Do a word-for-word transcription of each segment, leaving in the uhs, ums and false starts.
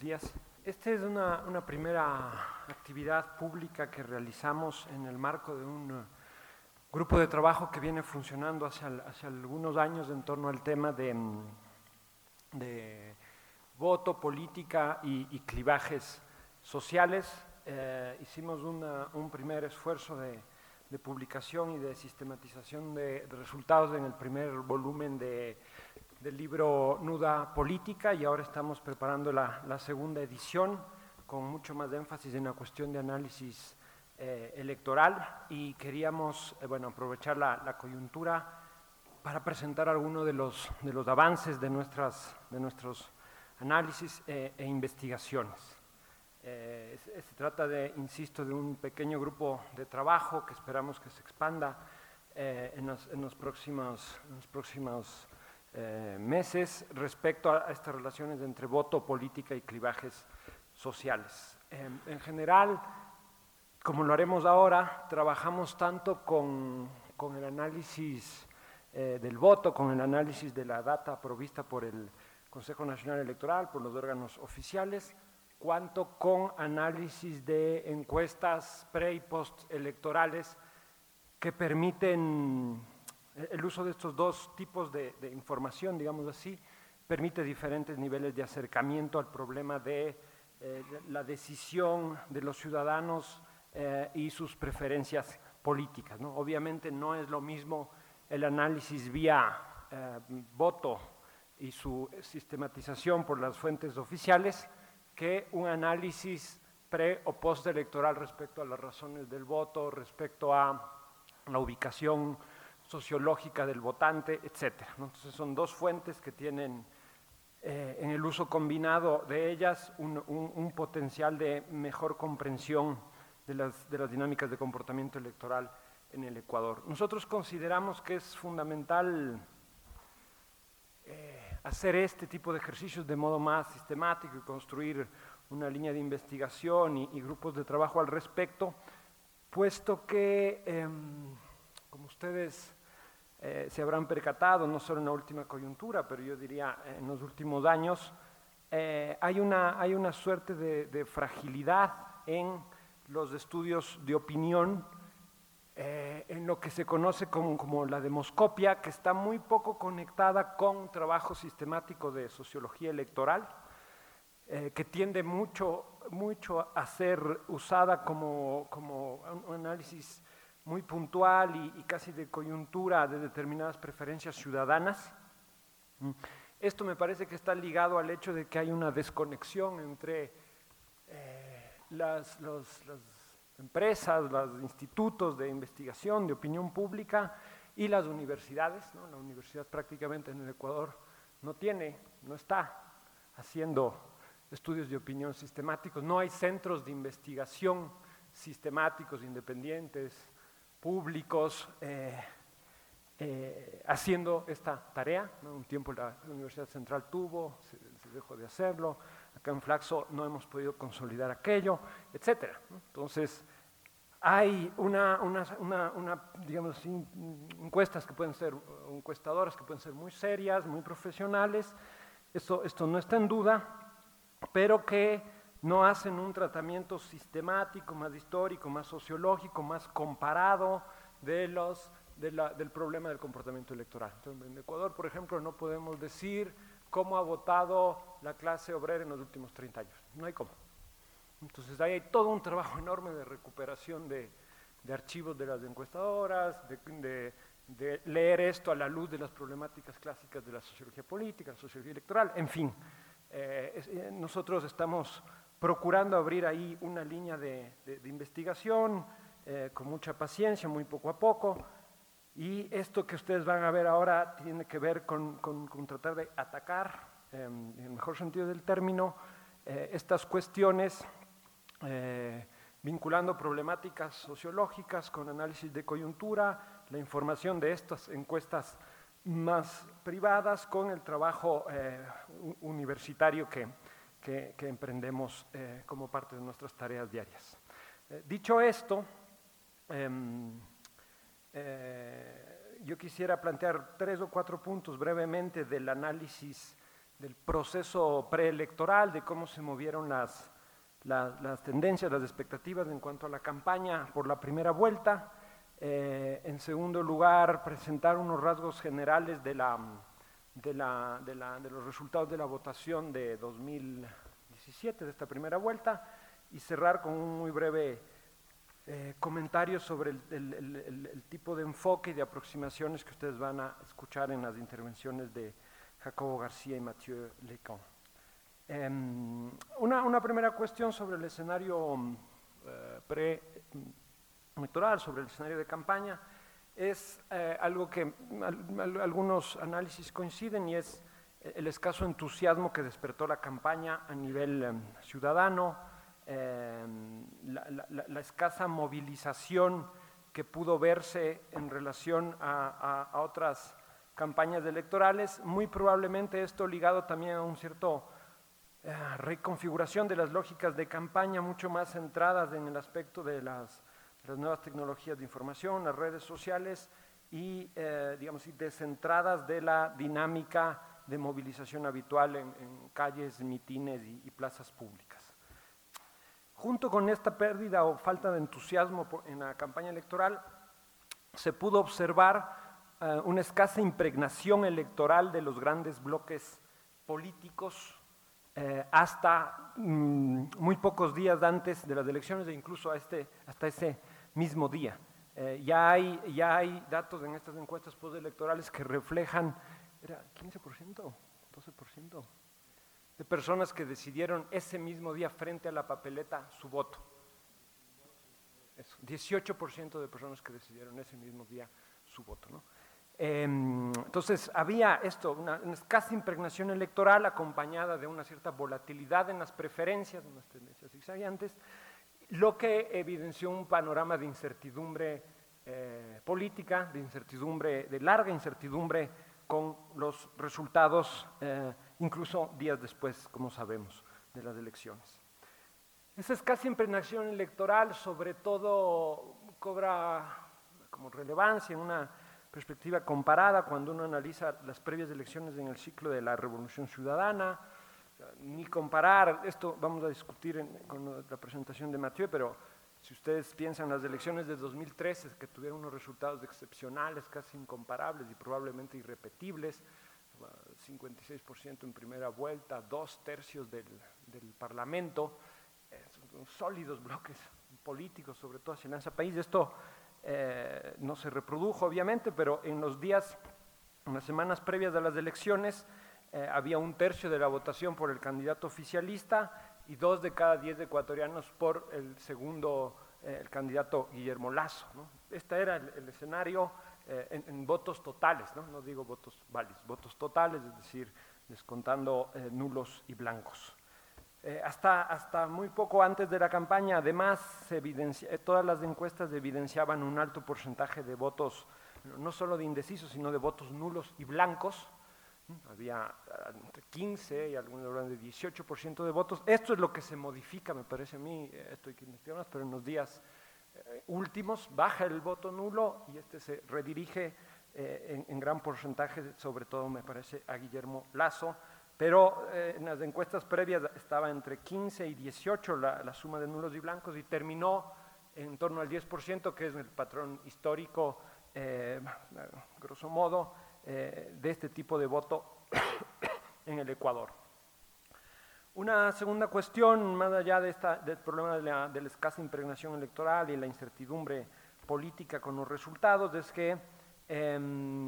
días. Esta es una, una primera actividad pública que realizamos en el marco de un grupo de trabajo que viene funcionando hace, hace algunos años en torno al tema de, de voto, política y, y clivajes sociales. Eh, hicimos una, un primer esfuerzo de, de publicación y de sistematización de, de resultados en el primer volumen de del libro Nuda Política, y ahora estamos preparando la, la segunda edición con mucho más énfasis en la cuestión de análisis eh, electoral, y queríamos eh, bueno, aprovechar la, la coyuntura para presentar algunos de los, de los avances de, nuestras, de nuestros análisis eh, e investigaciones. Eh, se, se trata de, insisto, de un pequeño grupo de trabajo que esperamos que se expanda eh, en, los, en, los próximos, en los próximos Eh, meses respecto a, a estas relaciones entre voto, política y clivajes sociales. Eh, en general, como lo haremos ahora, trabajamos tanto con, con el análisis eh, del voto, con el análisis de la data provista por el Consejo Nacional Electoral, por los órganos oficiales, cuanto con análisis de encuestas pre y post electorales que permiten. El uso de estos dos tipos de, de información, digamos así, permite diferentes niveles de acercamiento al problema de eh, la decisión de los ciudadanos eh, y sus preferencias políticas, ¿no? Obviamente no es lo mismo el análisis vía eh, voto y su sistematización por las fuentes oficiales que un análisis pre o post electoral respecto a las razones del voto, respecto a la ubicación sociológica del votante, etcétera, ¿no? Entonces son dos fuentes que tienen eh, en el uso combinado de ellas un, un, un potencial de mejor comprensión de las, de las dinámicas de comportamiento electoral en el Ecuador. Nosotros consideramos que es fundamental eh, hacer este tipo de ejercicios de modo más sistemático y construir una línea de investigación y, y grupos de trabajo al respecto, puesto que eh, como ustedes eh, se habrán percatado, no solo en la última coyuntura, pero yo diría en los últimos años, eh, hay, una, hay una suerte de, de fragilidad en los estudios de opinión, eh, en lo que se conoce como, como la demoscopia, que está muy poco conectada con trabajo sistemático de sociología electoral, eh, que tiende mucho, mucho a ser usada como, como un análisis muy puntual y, y casi de coyuntura de determinadas preferencias ciudadanas. Esto me parece que está ligado al hecho de que hay una desconexión entre eh, las, los, las empresas, los institutos de investigación, de opinión pública y las universidades, ¿no? La universidad prácticamente en el Ecuador no tiene, no está haciendo estudios de opinión sistemáticos, no hay centros de investigación sistemáticos, independientes, públicos, eh, eh, haciendo esta tarea, ¿no? Un tiempo la, la Universidad Central tuvo, se, se dejó de hacerlo, acá en Flaxo no hemos podido consolidar aquello, etcétera, ¿no? Entonces, hay una, una, una, una, digamos así, encuestas que pueden ser, encuestadoras que pueden ser muy serias, muy profesionales, esto, esto no está en duda, pero que no hacen un tratamiento sistemático, más histórico, más sociológico, más comparado de los, de la, del problema del comportamiento electoral. Entonces, en Ecuador, por ejemplo, no podemos decir cómo ha votado la clase obrera en los últimos treinta años, no hay cómo. Entonces ahí hay todo un trabajo enorme de recuperación de, de archivos de las encuestadoras, de, de, de leer esto a la luz de las problemáticas clásicas de la sociología política, la sociología electoral, en fin. Eh, es, eh, nosotros estamos procurando abrir ahí una línea de, de, de investigación eh, con mucha paciencia, muy poco a poco, y esto que ustedes van a ver ahora tiene que ver con, con, con tratar de atacar, eh, en el mejor sentido del término, eh, estas cuestiones, eh, vinculando problemáticas sociológicas con análisis de coyuntura, la información de estas encuestas más privadas con el trabajo eh, universitario que, que, que emprendemos eh, como parte de nuestras tareas diarias. Eh, dicho esto, eh, eh, yo quisiera plantear tres o cuatro puntos brevemente del análisis del proceso preelectoral, de cómo se movieron las, las, las tendencias, las expectativas en cuanto a la campaña por la primera vuelta. Eh, en segundo lugar, presentar unos rasgos generales de, la, de, la, de, la, de los resultados de la votación de dos mil diecisiete, de esta primera vuelta, y cerrar con un muy breve eh, comentario sobre el, el, el, el tipo de enfoque y de aproximaciones que ustedes van a escuchar en las intervenciones de Jacobo García y Mathieu Lecon. Eh, una, una primera cuestión sobre el escenario eh, pre electoral, sobre el escenario de campaña, es eh, algo que al, al, algunos análisis coinciden, y es el escaso entusiasmo que despertó la campaña a nivel eh, ciudadano, eh, la, la, la escasa movilización que pudo verse en relación a, a, a otras campañas electorales, muy probablemente esto ligado también a un cierto eh, reconfiguración de las lógicas de campaña, mucho más centradas en el aspecto de las las nuevas tecnologías de información, las redes sociales y, eh, digamos, y descentradas de la dinámica de movilización habitual en, en calles, mitines y, y plazas públicas. Junto con esta pérdida o falta de entusiasmo en la campaña electoral, se pudo observar eh, una escasa impregnación electoral de los grandes bloques políticos eh, hasta mm, muy pocos días antes de las elecciones e incluso a este, hasta ese mismo día. Eh, ya, hay, ya hay datos en estas encuestas postelectorales que reflejan, ¿era quince por ciento? ¿doce por ciento? De personas que decidieron ese mismo día frente a la papeleta su voto. Eso, dieciocho por ciento de personas que decidieron ese mismo día su voto, ¿no? Eh, entonces, había esto, una, una escasa impregnación electoral acompañada de una cierta volatilidad en las preferencias, unas tendencias zigzagueantes, lo que evidenció un panorama de incertidumbre eh, política, de incertidumbre, de larga incertidumbre con los resultados, eh, incluso días después, como sabemos, de las elecciones. Esa escasa impregnación electoral, sobre todo, cobra como relevancia en una perspectiva comparada cuando uno analiza las previas elecciones en el ciclo de la Revolución Ciudadana. Ni comparar, esto vamos a discutir en, con la presentación de Mathieu, pero si ustedes piensan las elecciones de dos mil trece, que tuvieron unos resultados excepcionales, casi incomparables y probablemente irrepetibles, cincuenta y seis por ciento en primera vuelta, dos tercios del, del Parlamento, eh, son sólidos bloques políticos, sobre todo hacia el país. Esto eh, no se reprodujo, obviamente, pero en los días, en las semanas previas a las elecciones, Eh, había un tercio de la votación por el candidato oficialista y dos de cada diez ecuatorianos por el segundo, eh, el candidato Guillermo Lasso, ¿no? Este era el, el escenario eh, en, en votos totales, ¿no? No digo votos válidos, votos totales, es decir, descontando eh, nulos y blancos. Eh, hasta, hasta muy poco antes de la campaña, además, se evidencia, eh, todas las encuestas evidenciaban un alto porcentaje de votos, no solo de indecisos, sino de votos nulos y blancos. Había entre quince y algunos hablan de dieciocho por ciento de votos. Esto es lo que se modifica, me parece a mí, esto hay que investigar más, pero en los días eh, últimos baja el voto nulo y este se redirige eh, en, en gran porcentaje, sobre todo me parece a Guillermo Lasso, pero eh, en las encuestas previas estaba entre quince y dieciocho la, la suma de nulos y blancos y terminó en torno al diez por ciento, que es el patrón histórico, eh, grosso modo, Eh, de este tipo de voto en el Ecuador. Una segunda cuestión, más allá de esta, del problema de la, de la escasa impregnación electoral y la incertidumbre política con los resultados, es que eh,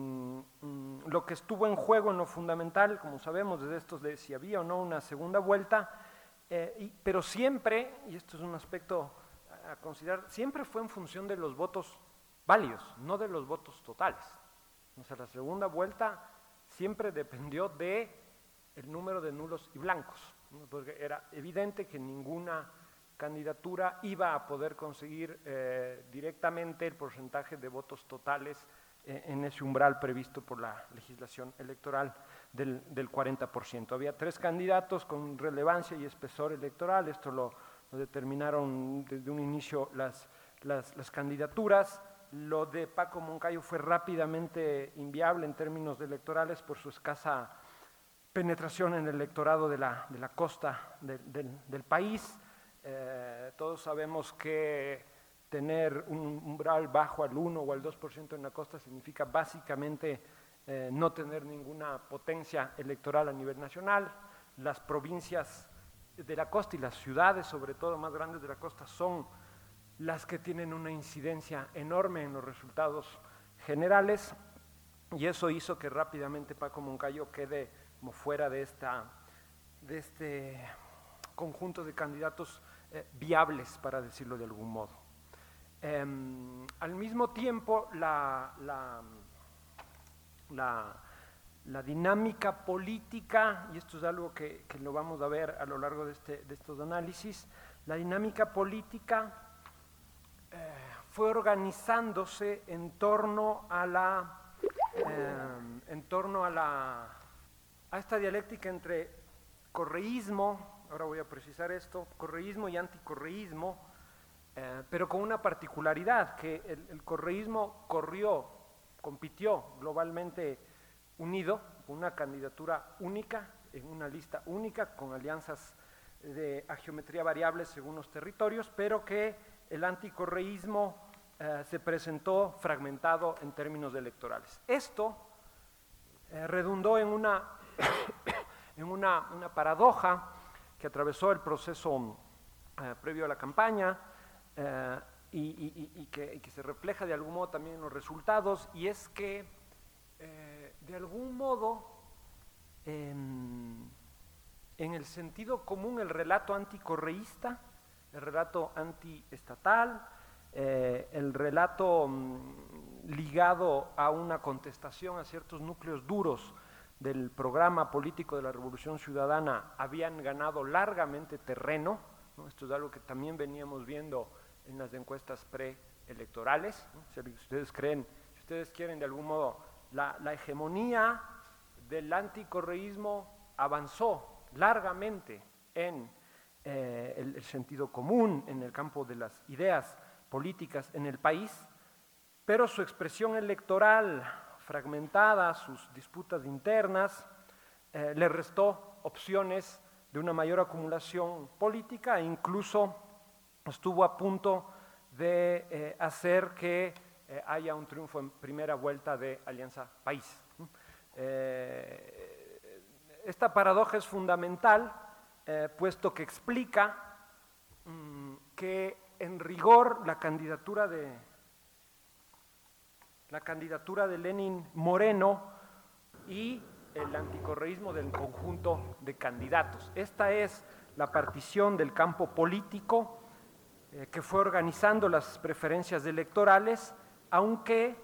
lo que estuvo en juego en lo fundamental, como sabemos, es esto de si había o no una segunda vuelta, eh, y, pero siempre, y esto es un aspecto a considerar, siempre fue en función de los votos válidos, no de los votos totales. O sea, la segunda vuelta siempre dependió de el número de nulos y blancos, ¿no? Porque era evidente que ninguna candidatura iba a poder conseguir eh, directamente el porcentaje de votos totales eh, en ese umbral previsto por la legislación electoral del, del cuarenta por ciento. Había tres candidatos con relevancia y espesor electoral, esto lo, lo determinaron desde un inicio las, las, las candidaturas. Lo de Paco Moncayo fue rápidamente inviable en términos electorales por su escasa penetración en el electorado de la, de la costa de, del, del país. Eh, todos sabemos que tener un umbral bajo al uno o al dos por ciento en la costa significa básicamente eh, no tener ninguna potencia electoral a nivel nacional. Las provincias de la costa y las ciudades, sobre todo más grandes de la costa, son las que tienen una incidencia enorme en los resultados generales, y eso hizo que rápidamente Paco Moncayo quede como fuera de, esta, de este conjunto de candidatos eh, viables, para decirlo de algún modo. Eh, al mismo tiempo, la, la, la, la dinámica política, y esto es algo que, que lo vamos a ver a lo largo de, este, de estos análisis, la dinámica política eh, fue organizándose en torno a la, eh, en torno a la, a esta dialéctica entre correísmo, ahora voy a precisar esto, correísmo y anticorreísmo, eh, pero con una particularidad, que el, el correísmo corrió, compitió globalmente unido, con una candidatura única, en una lista única, con alianzas de a geometría variable según los territorios, pero que el anticorreísmo eh, se presentó fragmentado en términos electorales. Esto eh, redundó en una, en una, una paradoja que atravesó el proceso eh, previo a la campaña eh, y, y, y, que, y que se refleja de algún modo también en los resultados, y es que eh, de algún modo en, en el sentido común el relato anticorreísta, el relato antiestatal, eh, el relato mm, ligado a una contestación a ciertos núcleos duros del programa político de la Revolución Ciudadana habían ganado largamente terreno, ¿no? Esto es algo que también veníamos viendo en las encuestas preelectorales, ¿no? Si ustedes creen, si ustedes quieren de algún modo, la, la hegemonía del anticorreísmo avanzó largamente en eh, el, el sentido común, en el campo de las ideas políticas en el país, pero su expresión electoral fragmentada, sus disputas internas, eh, le restó opciones de una mayor acumulación política, e incluso estuvo a punto de eh, hacer que eh, haya un triunfo en primera vuelta de Alianza País. Eh, esta paradoja es fundamental, eh, puesto que explica mmm, que en rigor la candidatura de la candidatura de Lenin Moreno y el anticorreísmo del conjunto de candidatos. Esta es la partición del campo político eh, que fue organizando las preferencias electorales, aunque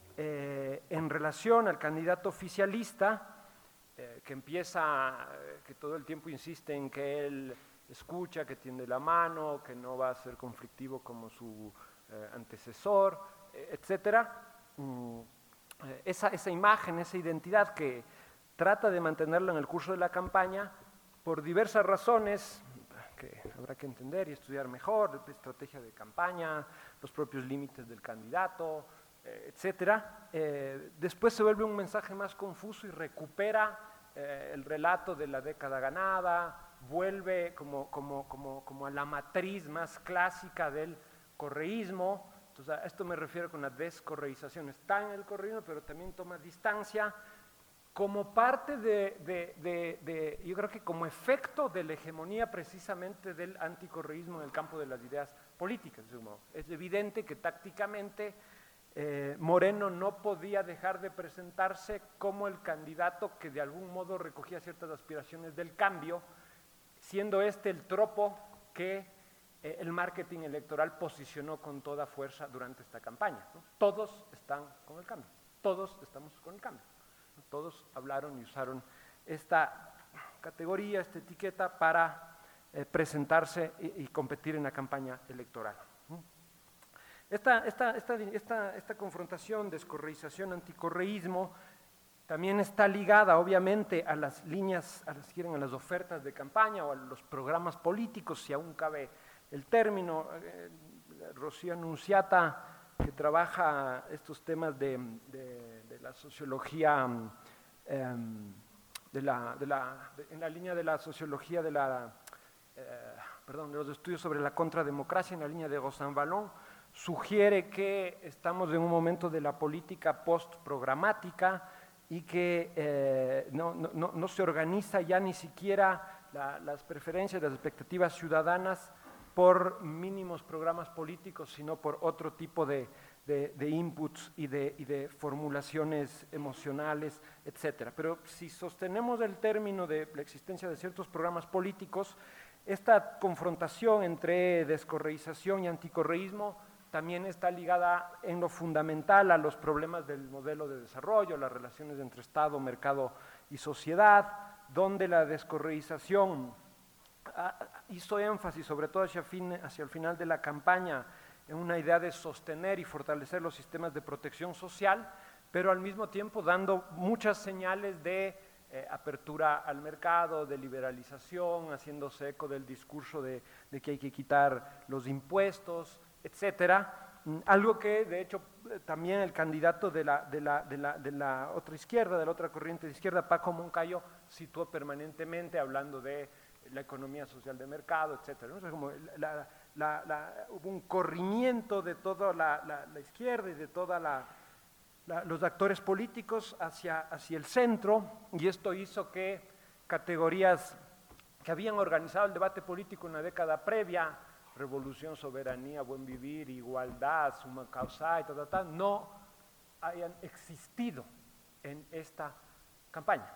eh, en relación al candidato oficialista, eh, que empieza, eh, que todo el tiempo insiste en que él escucha, que tiende la mano, que no va a ser conflictivo como su eh, antecesor, eh, etcétera. Mm, eh, esa, esa imagen, esa identidad que trata de mantenerlo en el curso de la campaña por diversas razones que habrá que entender y estudiar mejor, de estrategia de campaña, los propios límites del candidato, eh, etcétera. Eh, después se vuelve un mensaje más confuso y recupera eh, el relato de la década ganada, vuelve como, como, como, como a la matriz más clásica del correísmo. Entonces, a esto me refiero con la descorreización. Está en el correísmo, pero también toma distancia como parte de, de, de, de, yo creo que como efecto de la hegemonía precisamente del anticorreísmo en el campo de las ideas políticas. Es evidente que tácticamente eh, Moreno no podía dejar de presentarse como el candidato que de algún modo recogía ciertas aspiraciones del cambio, siendo este el tropo que el marketing electoral posicionó con toda fuerza durante esta campaña, ¿no? Todos están con el cambio, todos estamos con el cambio, ¿no? Todos hablaron y usaron esta categoría, esta etiqueta para eh, presentarse y, y competir en la campaña electoral, ¿no? Esta, esta, esta, esta, esta confrontación, descorreización, anticorreísmo, también está ligada obviamente a las líneas, a las, quieren, a las ofertas de campaña o a los programas políticos, si aún cabe el término. eh, Rocío Annunziata, que trabaja estos temas de, de, de la sociología, eh, de la, de la, de, en la línea de la sociología de la, eh, perdón, de los estudios sobre la contrademocracia, en la línea de Gozan-Valón, sugiere que estamos en un momento de la política post-programática y que eh, no, no, no se organiza ya ni siquiera la, las preferencias, las expectativas ciudadanas por mínimos programas políticos, sino por otro tipo de, de, de inputs y de, y de formulaciones emocionales, etcétera. Pero si sostenemos el término de la existencia de ciertos programas políticos, esta confrontación entre descorreización y anticorreísmo también está ligada en lo fundamental a los problemas del modelo de desarrollo, las relaciones entre Estado, mercado y sociedad, donde la descorreización hizo énfasis, sobre todo hacia, fin, hacia el final de la campaña, en una idea de sostener y fortalecer los sistemas de protección social, pero al mismo tiempo dando muchas señales de eh, apertura al mercado, de liberalización, haciéndose eco del discurso de, de que hay que quitar los impuestos, etcétera. Algo que, de hecho, también el candidato de la, de, la, de, la, de la otra izquierda, de la otra corriente de izquierda, Paco Moncayo, situó permanentemente hablando de la economía social de mercado, etcétera. ¿No? O sea, como la, la, la, hubo un corrimiento de toda la, la, la izquierda y de todos los actores políticos hacia, hacia el centro, y esto hizo que categorías que habían organizado el debate político en la década previa, revolución, soberanía, buen vivir, igualdad, suma causa, y tal, tal, tal, no hayan existido en esta campaña.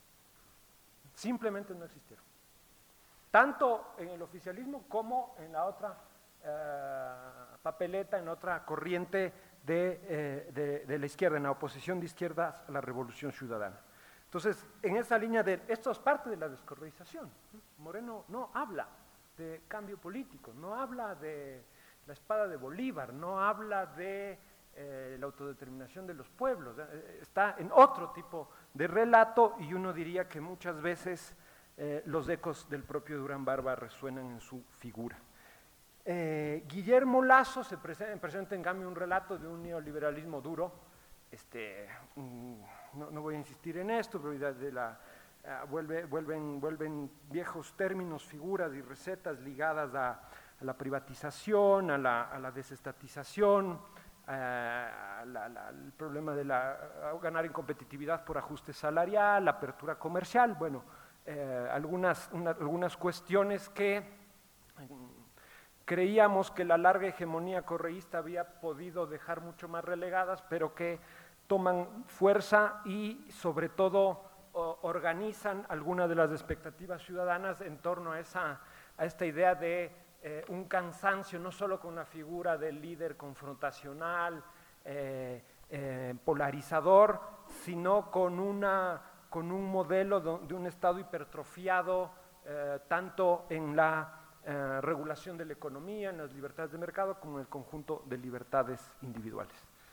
Simplemente no existieron. Tanto en el oficialismo como en la otra eh, papeleta, en otra corriente de, eh, de, de la izquierda, en la oposición de izquierdas a la revolución ciudadana. Entonces, en esa línea de, esto es parte de la descorreización. Moreno no habla de cambio político, no habla de la espada de Bolívar, no habla de eh, la autodeterminación de los pueblos, eh, está en otro tipo de relato, y uno diría que muchas veces eh, los ecos del propio Durán Barba resuenan en su figura. Eh, Guillermo Lasso se presenta, presenta en cambio un relato de un neoliberalismo duro, este, no, no voy a insistir en esto, pero de la Uh, vuelve, vuelven, vuelven viejos términos, figuras y recetas ligadas a, a la privatización, a la, a la desestatización, uh, a la, la, al problema de la, ganar en competitividad por ajuste salarial, la apertura comercial, bueno, eh, algunas, una, algunas cuestiones que um, creíamos que la larga hegemonía correísta había podido dejar mucho más relegadas, pero que toman fuerza y sobre todo organizan algunas de las expectativas ciudadanas en torno a, esa, a esta idea de eh, un cansancio, no solo con una figura del líder confrontacional, eh, eh, polarizador, sino con, una, con un modelo de, de un Estado hipertrofiado, eh, tanto en la eh, regulación de la economía, en las libertades de mercado, como en el conjunto de libertades individuales.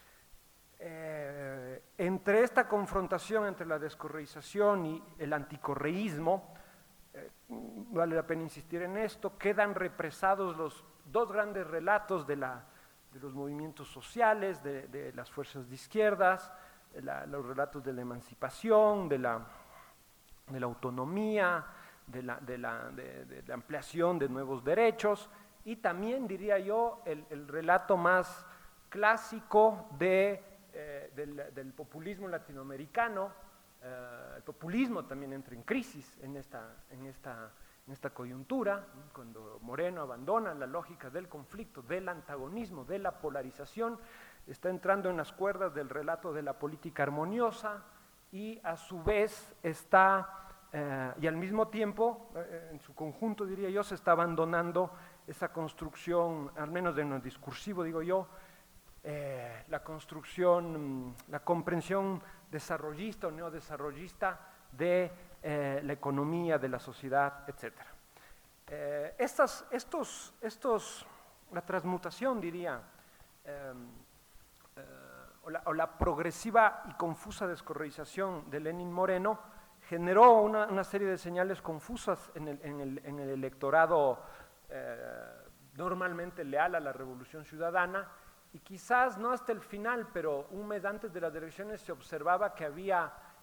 Eh, entre esta confrontación entre la descorreización y el anticorreísmo, eh, vale la pena insistir en esto, quedan represados los dos grandes relatos de, la, de los movimientos sociales, de, de las fuerzas de izquierdas, de la, los relatos de la emancipación, de la, de la autonomía, de la, de, la, de, de la ampliación de nuevos derechos, y también, diría yo, el, el relato más clásico de Eh, del, del populismo latinoamericano. Eh, el populismo también entra en crisis en esta, en, esta, en esta coyuntura, ¿no? Cuando Moreno abandona la lógica del conflicto, del antagonismo, de la polarización, está entrando en las cuerdas del relato de la política armoniosa, y a su vez está, eh, y al mismo tiempo, eh, en su conjunto diría yo, se está abandonando esa construcción, al menos en lo discursivo digo yo, Eh, la construcción, la comprensión desarrollista o neodesarrollista de eh, la economía, de la sociedad, etcétera. Eh, estas, estos, estos, la transmutación, diría, eh, eh, o, la, o la progresiva y confusa descorreización de Lenin Moreno generó una, una serie de señales confusas en el, en el, en el electorado eh, normalmente leal a la Revolución Ciudadana. Y quizás no hasta el final, pero un mes antes de las elecciones se observaba que había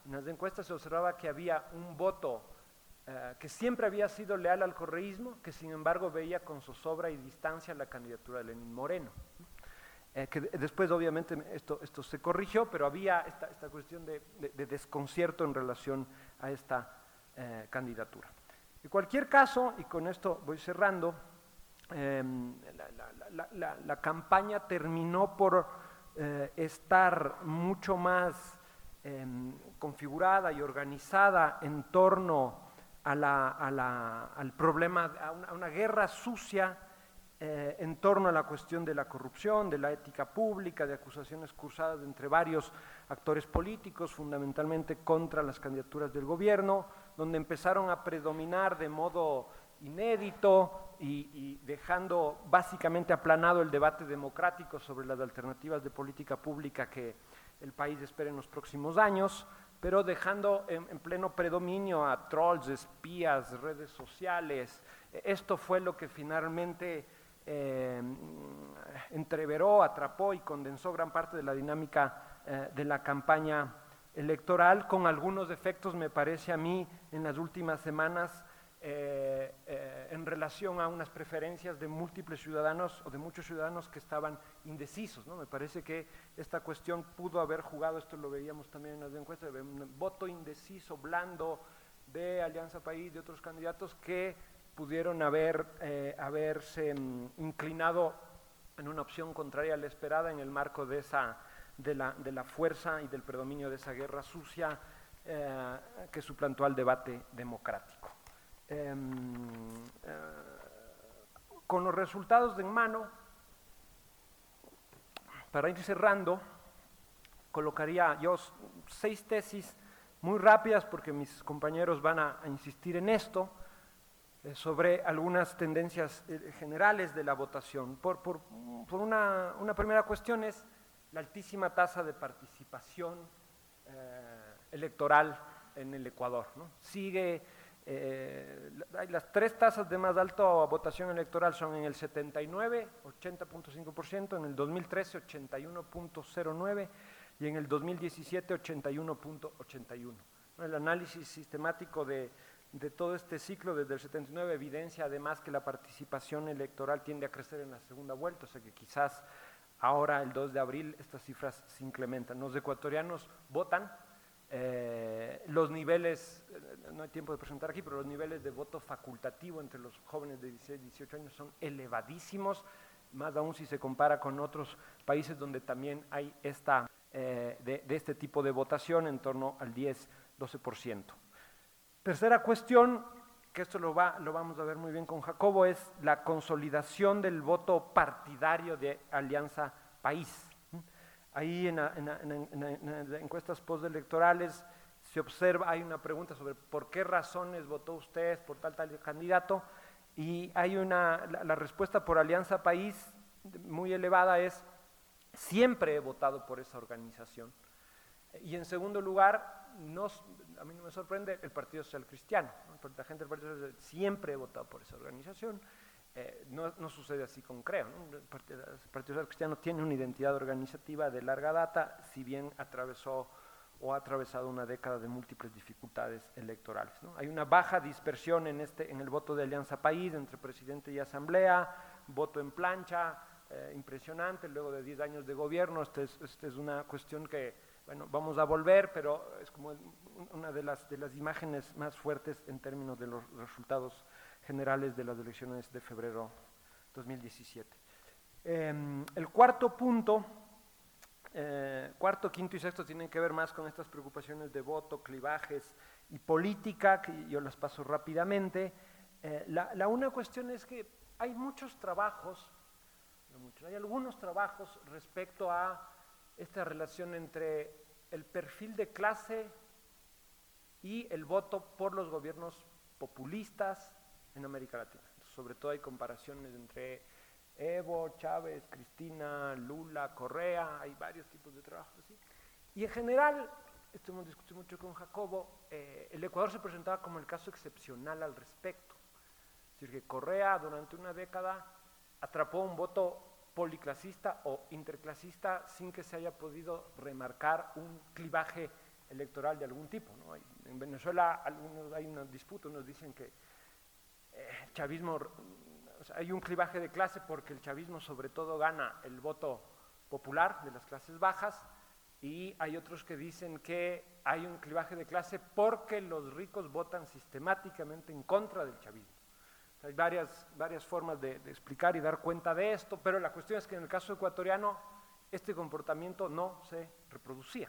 en las encuestas se observaba que había un voto eh, que siempre había sido leal al correísmo, que sin embargo veía con zozobra y distancia la candidatura de Lenín Moreno. Eh, que después obviamente esto, esto se corrigió, pero había esta, esta cuestión de, de, de desconcierto en relación a esta eh, candidatura. En cualquier caso, y con esto voy cerrando, eh, la, la, la, la, la campaña terminó por eh, estar mucho más eh, configurada y organizada en torno a la, a la, al problema, a una, a una guerra sucia Eh, en torno a la cuestión de la corrupción, de la ética pública, de acusaciones cruzadas entre varios actores políticos, fundamentalmente contra las candidaturas del gobierno, donde empezaron a predominar de modo inédito y, y dejando básicamente aplanado el debate democrático sobre las alternativas de política pública que el país espera en los próximos años, pero dejando en, en pleno predominio a trolls, espías, redes sociales. Esto fue lo que finalmente Eh, entreveró, atrapó y condensó gran parte de la dinámica eh, de la campaña electoral, con algunos efectos, me parece a mí, en las últimas semanas, eh, eh, en relación a unas preferencias de múltiples ciudadanos o de muchos ciudadanos que estaban indecisos, ¿no? Me parece que esta cuestión pudo haber jugado, esto lo veíamos también en las encuestas, un voto indeciso, blando, de Alianza País, de otros candidatos que pudieron haber, eh, haberse mm, inclinado en una opción contraria a la esperada en el marco de, esa, de, la, de la fuerza y del predominio de esa guerra sucia eh, que suplantó al debate democrático. Eh, eh, con los resultados en mano, para ir cerrando, colocaría yo seis tesis muy rápidas, porque mis compañeros van a, a insistir en esto, sobre algunas tendencias generales de la votación. Por, por, por una, una primera cuestión es la altísima tasa de participación eh, electoral en el Ecuador, ¿no? Sigue, eh, las tres tasas de más alta votación electoral son en el setenta y nueve, ochenta punto cinco por ciento, en el dos mil trece, ochenta y uno punto cero nueve y en el dos mil diecisiete, ochenta y uno punto ochenta y uno. El análisis sistemático de de todo este ciclo desde el setenta y nueve evidencia además que la participación electoral tiende a crecer en la segunda vuelta, o sea que quizás ahora el dos de abril estas cifras se incrementan. Los ecuatorianos votan, eh, los niveles, no hay tiempo de presentar aquí, pero los niveles de voto facultativo entre los jóvenes de dieciséis a dieciocho años son elevadísimos, más aún si se compara con otros países donde también hay esta, eh, de, de este tipo de votación en torno al diez a doce por ciento. Tercera cuestión, que esto lo, va, lo vamos a ver muy bien con Jacobo, es la consolidación del voto partidario de Alianza País. Ahí en, en, en, en, en las encuestas postelectorales se observa, hay una pregunta sobre por qué razones votó usted por tal tal candidato, y hay una, la, la respuesta por Alianza País muy elevada es siempre he votado por esa organización. Y en segundo lugar, no, a mí no me sorprende el Partido Social Cristiano, ¿no? La gente del Partido Social siempre he votado por esa organización. Eh, no, no sucede así con Creo, ¿no? El Partido, el Partido Social Cristiano tiene una identidad organizativa de larga data, si bien atravesó o ha atravesado una década de múltiples dificultades electorales, ¿no? Hay una baja dispersión en, este, en el voto de Alianza País entre presidente y asamblea, voto en plancha, eh, impresionante, luego de diez años de gobierno. Esta es, este es una cuestión que, bueno, vamos a volver, pero es como una de las, de las imágenes más fuertes en términos de los resultados generales de las elecciones de febrero dos mil diecisiete. Eh, el cuarto punto, eh, cuarto, quinto y sexto tienen que ver más con estas preocupaciones de voto, clivajes y política, que yo las paso rápidamente. Eh, la, la una cuestión es que hay muchos trabajos, no muchos, hay algunos trabajos respecto a esta relación entre el perfil de clase y el voto por los gobiernos populistas en América Latina. Sobre todo hay comparaciones entre Evo, Chávez, Cristina, Lula, Correa, hay varios tipos de trabajos así. Y en general, esto hemos discutido mucho con Jacobo, eh, el Ecuador se presentaba como el caso excepcional al respecto. Es decir, que Correa durante una década atrapó un voto policlasista o interclasista sin que se haya podido remarcar un clivaje electoral de algún tipo, ¿no? En Venezuela algunos, hay una disputa, unos dicen que eh, el chavismo, o sea, hay un clivaje de clase porque el chavismo sobre todo gana el voto popular de las clases bajas, y hay otros que dicen que hay un clivaje de clase porque los ricos votan sistemáticamente en contra del chavismo. O sea, hay varias, varias formas de, de explicar y dar cuenta de esto, pero la cuestión es que en el caso ecuatoriano este comportamiento no se reproducía.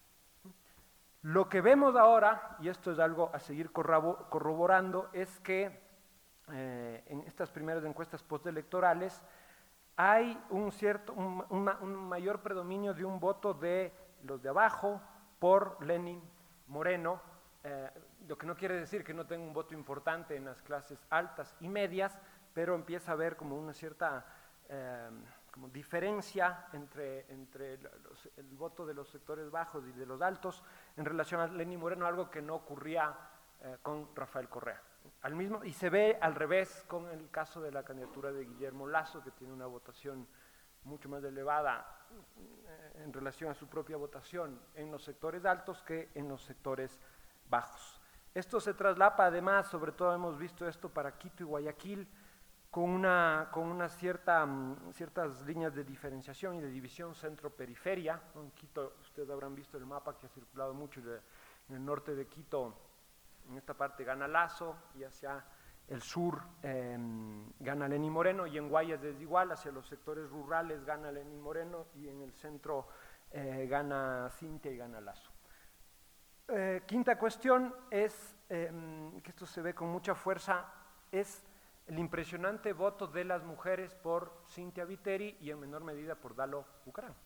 Lo que vemos ahora, y esto es algo a seguir corroborando, es que eh, en estas primeras encuestas postelectorales hay un, cierto, un, una, un mayor predominio de un voto de los de abajo por Lenin Moreno, eh, lo que no quiere decir que no tenga un voto importante en las clases altas y medias, pero empieza a haber como una cierta eh, como diferencia entre, entre los, el voto de los sectores bajos y de los altos en relación a Lenin Moreno, algo que no ocurría eh, con Rafael Correa. Al mismo, y se ve al revés con el caso de la candidatura de Guillermo Lasso, que tiene una votación mucho más elevada eh, en relación a su propia votación en los sectores altos que en los sectores bajos. Esto se traslapa además, sobre todo hemos visto esto para Quito y Guayaquil, con, una, con una cierta, um, ciertas líneas de diferenciación y de división centro-periferia. En Quito, ustedes habrán visto el mapa que ha circulado mucho, en el norte de Quito, en esta parte gana Lasso, y hacia el sur eh, gana Lenín Moreno, y en Guayas es igual, hacia los sectores rurales gana Lenín Moreno, y en el centro eh, gana Cintia y gana Lasso. Eh, quinta cuestión es, eh, que esto se ve con mucha fuerza, es el impresionante voto de las mujeres por Cintia Viteri y en menor medida por Dalo Bucaram.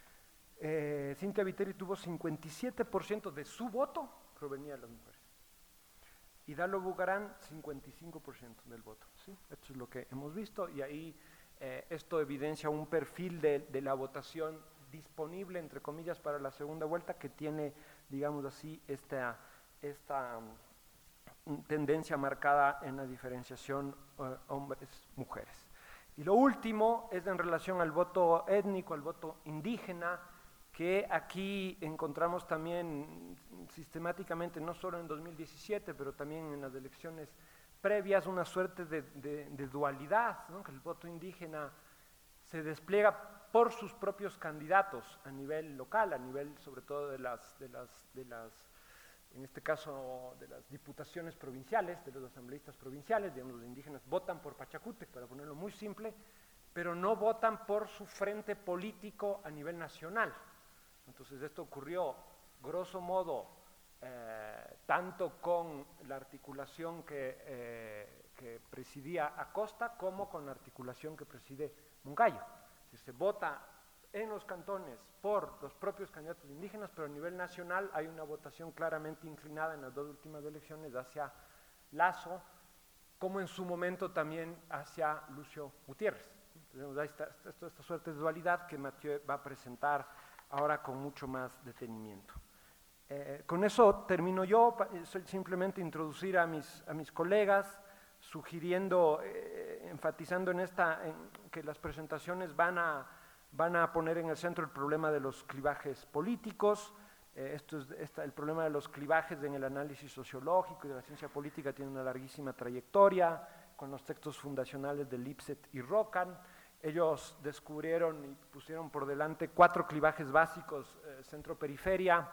Eh, Cintia Viteri tuvo cincuenta y siete por ciento de su voto provenía de las mujeres, y Dalo Bucaram cincuenta y cinco por ciento del voto, ¿sí? Esto es lo que hemos visto, y ahí eh, esto evidencia un perfil de, de la votación disponible, entre comillas, para la segunda vuelta, que tiene, digamos así, esta, esta um, tendencia marcada en la diferenciación uh, hombres-mujeres. Y lo último es en relación al voto étnico, al voto indígena, que aquí encontramos también sistemáticamente, no solo en dos mil diecisiete, pero también en las elecciones previas, una suerte de, de, de dualidad, ¿no? Que el voto indígena se despliega por sus propios candidatos a nivel local, a nivel sobre todo de las, de las, de las en este caso de las diputaciones provinciales, de los asambleístas provinciales, digamos, los indígenas votan por Pachacútec, para ponerlo muy simple, pero no votan por su frente político a nivel nacional. Entonces esto ocurrió, grosso modo, eh, tanto con la articulación que, eh, que presidía Acosta, como con la articulación que preside Moncayo. Si se vota en los cantones por los propios candidatos indígenas, pero a nivel nacional hay una votación claramente inclinada en las dos últimas elecciones hacia Lasso, como en su momento también hacia Lucio Gutiérrez. Entonces, ahí está esta, esta suerte de dualidad que Mathieu va a presentar ahora con mucho más detenimiento. Eh, con eso termino yo, simplemente introducir a mis, a mis colegas, sugiriendo, eh, enfatizando en esta, en que las presentaciones van a, van a poner en el centro el problema de los clivajes políticos. Eh, esto es, esta, el problema de los clivajes en el análisis sociológico y de la ciencia política tiene una larguísima trayectoria, con los textos fundacionales de Lipset y Rocan. Ellos descubrieron y pusieron por delante cuatro clivajes básicos, eh, centro-periferia,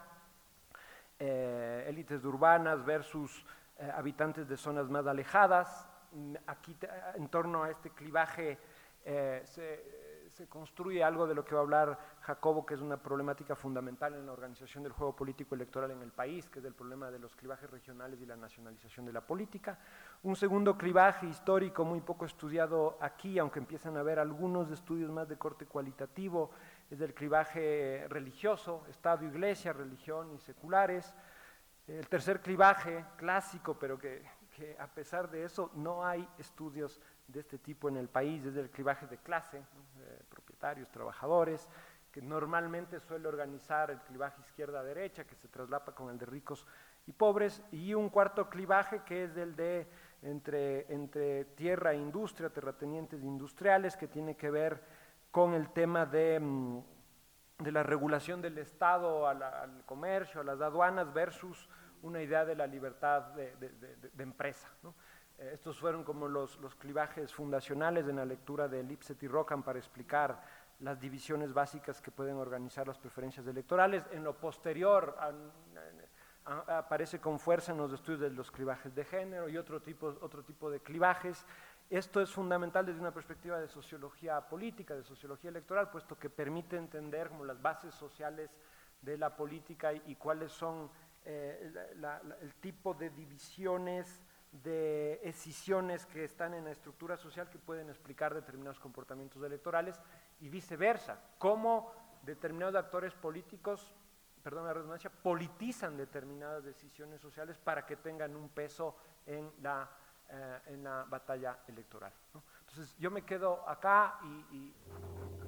eh, élites urbanas versus eh, habitantes de zonas más alejadas. Aquí, en torno a este clivaje, eh, se, se construye algo de lo que va a hablar Jacobo, que es una problemática fundamental en la organización del juego político electoral en el país, que es el problema de los clivajes regionales y la nacionalización de la política. Un segundo clivaje histórico muy poco estudiado aquí, aunque empiezan a haber algunos estudios más de corte cualitativo, es el clivaje religioso, Estado, Iglesia, religión y seculares. El tercer clivaje clásico, pero que, que a pesar de eso no hay estudios de este tipo en el país, es el clivaje de clase, ¿no? eh, propietarios, trabajadores, que normalmente suele organizar el clivaje izquierda-derecha, que se traslapa con el de ricos y pobres, y un cuarto clivaje que es el de entre, entre tierra e industria, terratenientes industriales, que tiene que ver con el tema de, de la regulación del Estado a la, al comercio, a las aduanas, versus una idea de la libertad de, de, de, de empresa, ¿no? Eh, estos fueron como los, los clivajes fundacionales en la lectura de Lipset y Rockham para explicar las divisiones básicas que pueden organizar las preferencias electorales. En lo posterior a, a, a, aparece con fuerza en los estudios de los clivajes de género y otro tipo, otro tipo de clivajes. Esto es fundamental desde una perspectiva de sociología política, de sociología electoral, puesto que permite entender como las bases sociales de la política y, y cuáles son eh, la, la, el tipo de divisiones, de escisiones que están en la estructura social que pueden explicar determinados comportamientos electorales y viceversa, cómo determinados actores políticos, perdón la redundancia, politizan determinadas decisiones sociales para que tengan un peso en la, eh, en la batalla electoral, ¿no? Entonces yo me quedo acá y, y